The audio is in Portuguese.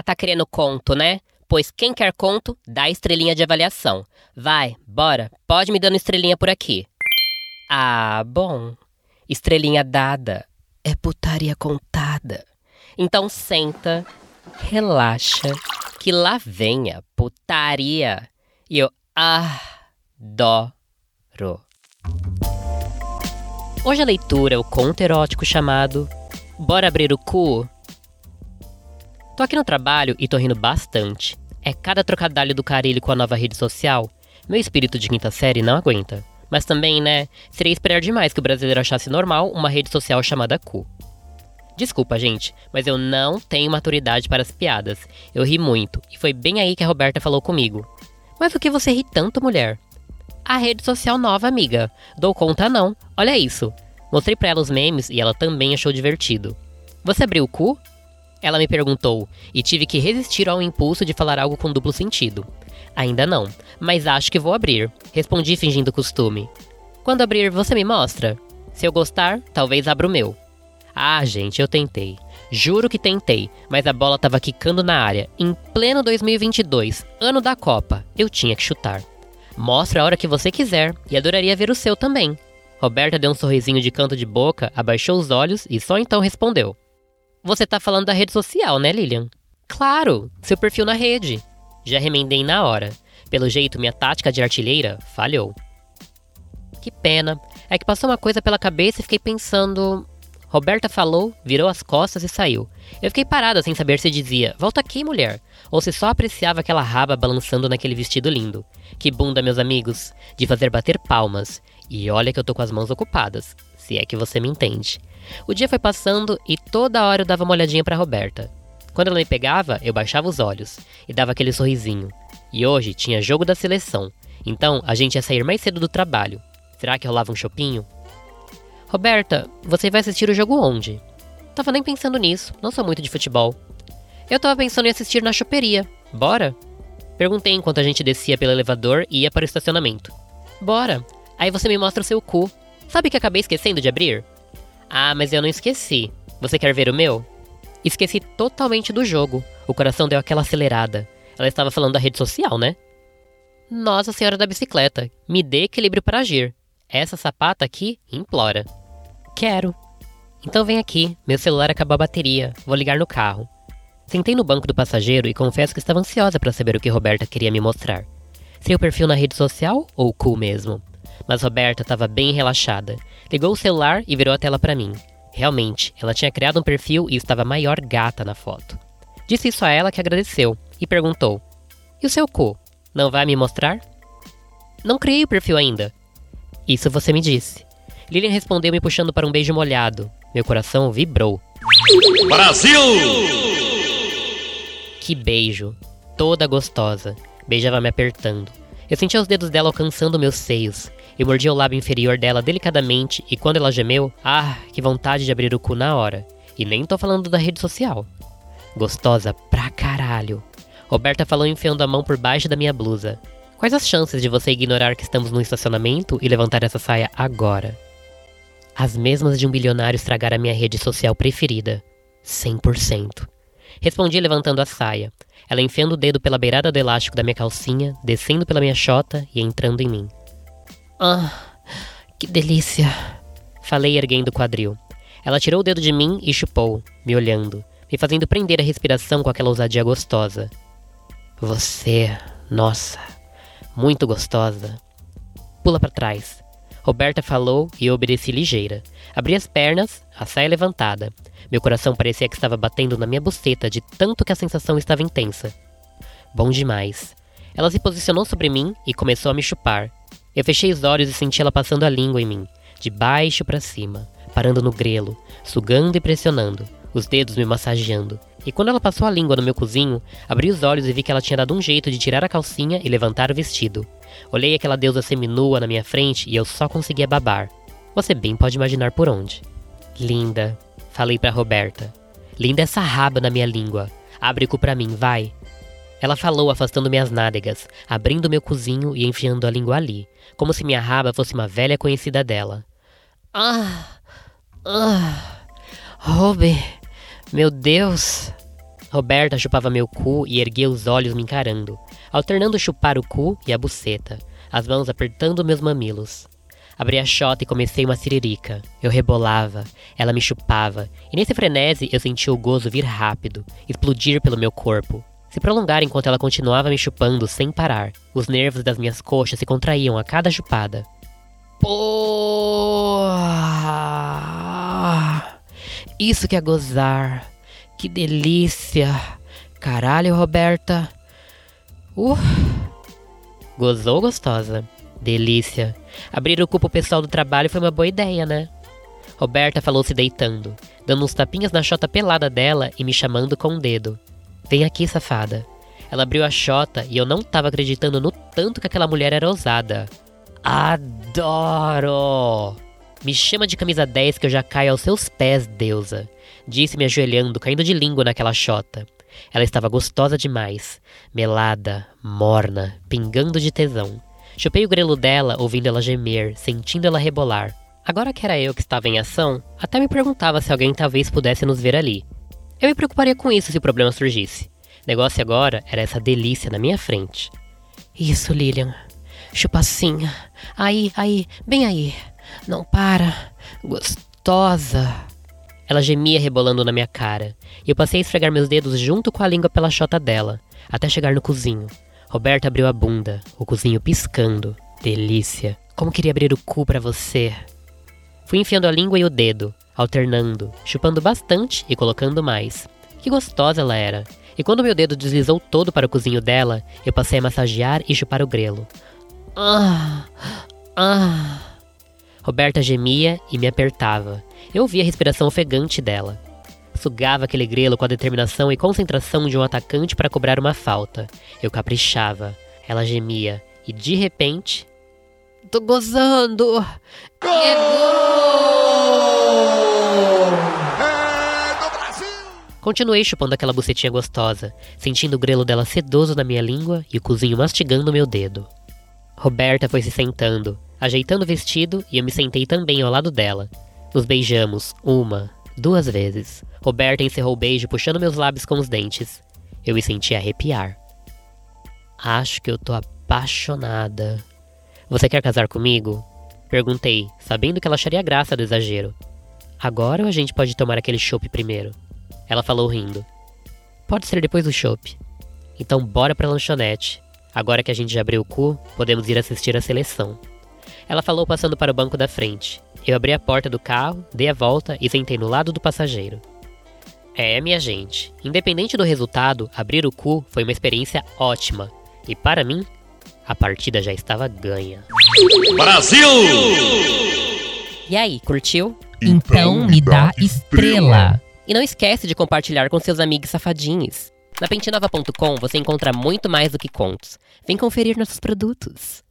Tá querendo conto, né? Pois quem quer conto, dá estrelinha de avaliação. Vai, bora, pode me dando estrelinha por aqui. Ah, bom. Estrelinha dada é putaria contada. Então senta, relaxa, que lá vem a putaria. E eu adoro. Hoje a leitura é o conto erótico chamado Bora Abrir o Cu? Tô aqui no trabalho e tô rindo bastante. É cada trocadilho do Carille com a nova rede social. Meu espírito de quinta série não aguenta. Mas também, né, seria esperar demais que o brasileiro achasse normal uma rede social chamada cu. Desculpa, gente, mas eu não tenho maturidade para as piadas. Eu ri muito, e foi bem aí que a Roberta falou comigo. Mas o que você ri tanto, mulher? A rede social nova, amiga. Dou conta não, olha isso. Mostrei pra ela os memes e ela também achou divertido. Você abriu o cu? Ela me perguntou, e tive que resistir ao impulso de falar algo com duplo sentido. Ainda não, mas acho que vou abrir, respondi fingindo costume. Quando abrir, você me mostra? Se eu gostar, talvez abra o meu. Ah, gente, eu tentei. Juro que tentei, mas a bola tava quicando na área. Em pleno 2022, ano da Copa, eu tinha que chutar. Mostra a hora que você quiser, e adoraria ver o seu também. Roberta deu um sorrisinho de canto de boca, abaixou os olhos e só então respondeu. Você tá falando da rede social, né, Lilian? Claro, seu perfil na rede. Já remendei na hora. Pelo jeito, minha tática de artilheira falhou. Que pena. É que passou uma coisa pela cabeça e fiquei pensando... Roberta falou, virou as costas e saiu. Eu fiquei parada sem saber se dizia, volta aqui, mulher, ou se só apreciava aquela raba balançando naquele vestido lindo. Que bunda, meus amigos, de fazer bater palmas. E olha que eu tô com as mãos ocupadas, se é que você me entende. O dia foi passando e toda hora eu dava uma olhadinha pra Roberta. Quando ela me pegava, eu baixava os olhos e dava aquele sorrisinho. E hoje tinha jogo da seleção, então a gente ia sair mais cedo do trabalho. Será que rolava um chopinho? Roberta, você vai assistir o jogo onde? Tava nem pensando nisso, não sou muito de futebol. Eu tava pensando em assistir na choperia. Bora? Perguntei enquanto a gente descia pelo elevador e ia para o estacionamento. Bora. Aí você me mostra o seu cu. Sabe que acabei esquecendo de abrir? Ah, mas eu não esqueci. Você quer ver o meu? Esqueci totalmente do jogo. O coração deu aquela acelerada. Ela estava falando da rede social, né? Nossa Senhora da Bicicleta, me dê equilíbrio para agir. Essa sapata aqui implora. Quero. Então vem aqui, meu celular acabou a bateria, vou ligar no carro. Sentei no banco do passageiro e confesso que estava ansiosa para saber o que Roberta queria me mostrar. Seria o perfil na rede social ou o cu mesmo? Mas Roberta estava bem relaxada. Ligou o celular e virou a tela para mim. Realmente, ela tinha criado um perfil e estava a maior gata na foto. Disse isso a ela que agradeceu e perguntou. E o seu cu? Não vai me mostrar? Não criei o perfil ainda. Isso você me disse. Lilian respondeu me puxando para um beijo molhado. Meu coração vibrou. Brasil! Que beijo. Toda gostosa. Beijava me apertando. Eu sentia os dedos dela alcançando meus seios. Eu mordia o lábio inferior dela delicadamente e quando ela gemeu, que vontade de abrir o cu na hora. E nem tô falando da rede social. Gostosa pra caralho. Roberta falou enfiando a mão por baixo da minha blusa. Quais as chances de você ignorar que estamos no estacionamento e levantar essa saia agora? As mesmas de um bilionário estragar a minha rede social preferida. 100%. Respondi levantando a saia. Ela enfiando o dedo pela beirada do elástico da minha calcinha, descendo pela minha chota e entrando em mim. Que delícia! Falei erguendo o quadril. Ela tirou o dedo de mim e chupou, me olhando, me fazendo prender a respiração com aquela ousadia gostosa. Você, nossa... muito gostosa. Pula pra trás. Roberta falou e eu obedeci ligeira. Abri as pernas, a saia levantada. Meu coração parecia que estava batendo na minha buceta de tanto que a sensação estava intensa. Bom demais. Ela se posicionou sobre mim e começou a me chupar. Eu fechei os olhos e senti ela passando a língua em mim, de baixo pra cima, parando no grelo, sugando e pressionando, os dedos me massageando. E quando ela passou a língua no meu cozinho, abri os olhos e vi que ela tinha dado um jeito de tirar a calcinha e levantar o vestido. Olhei aquela deusa seminua na minha frente e eu só conseguia babar. Você bem pode imaginar por onde. Linda, falei pra Roberta. Linda essa raba na minha língua. Abre o cu pra mim, vai. Ela falou afastando minhas nádegas, abrindo meu cozinho e enfiando a língua ali, como se minha raba fosse uma velha conhecida dela. Robe, meu Deus. Roberta chupava meu cu e erguia os olhos me encarando, alternando chupar o cu e a buceta, as mãos apertando meus mamilos. Abri a xota e comecei uma siririca. Eu rebolava, ela me chupava, e nesse frenesi eu sentia o gozo vir rápido, explodir pelo meu corpo, se prolongar enquanto ela continuava me chupando sem parar. Os nervos das minhas coxas se contraíam a cada chupada. Porra! Isso que é gozar! Que delícia! Caralho, Roberta! Gozou, gostosa? Delícia! Abrir o cu pro pessoal do trabalho foi uma boa ideia, né? Roberta falou se deitando, dando uns tapinhas na xota pelada dela e me chamando com o dedo. Vem aqui, safada. Ela abriu a xota e eu não tava acreditando no tanto que aquela mulher era ousada. Adoro! Me chama de camisa 10 que eu já caio aos seus pés, deusa. Disse me ajoelhando, caindo de língua naquela xota. Ela estava gostosa demais, melada, morna, pingando de tesão. Chupei o grelo dela, ouvindo ela gemer, sentindo ela rebolar. Agora que era eu que estava em ação, até me perguntava se alguém talvez pudesse nos ver ali. Eu me preocuparia com isso se o problema surgisse. Negócio agora era essa delícia na minha frente. Isso, Lilian. Chupacinha. Aí, bem aí. Não para. Gostosa. Ela gemia rebolando na minha cara, e eu passei a esfregar meus dedos junto com a língua pela xota dela, até chegar no cozinho. Roberta abriu a bunda, o cozinho piscando. Delícia. Como queria abrir o cu pra você. Fui enfiando a língua e o dedo, alternando, chupando bastante e colocando mais. Que gostosa ela era. E quando meu dedo deslizou todo para o cozinho dela, eu passei a massagear e chupar o grelo. Roberta gemia e me apertava. Eu ouvia a respiração ofegante dela. Sugava aquele grelo com a determinação e concentração de um atacante para cobrar uma falta. Eu caprichava. Ela gemia. E de repente... Tô gozando! É gol! É do Brasil! Continuei chupando aquela bucetinha gostosa, sentindo o grelo dela sedoso na minha língua e o cozinho mastigando meu dedo. Roberta foi se sentando, ajeitando o vestido, e eu me sentei também ao lado dela. Nos beijamos 1, 2 vezes. Roberta encerrou o beijo puxando meus lábios com os dentes. Eu me senti arrepiar. Acho que eu tô apaixonada. Você quer casar comigo? Perguntei, sabendo que ela acharia graça do exagero. Agora ou a gente pode tomar aquele chopp primeiro? Ela falou rindo. Pode ser depois do chopp. Então bora pra lanchonete. Agora que a gente já abriu o cu, podemos ir assistir a seleção. Ela falou passando para o banco da frente. Eu abri a porta do carro, dei a volta e sentei no lado do passageiro. Minha gente, independente do resultado, abrir o cu foi uma experiência ótima. E para mim, a partida já estava ganha. Brasil! E aí, curtiu? Então me dá estrela! E não esquece de compartilhar com seus amigos safadinhos. Na pentinova.com você encontra muito mais do que contos. Vem conferir nossos produtos.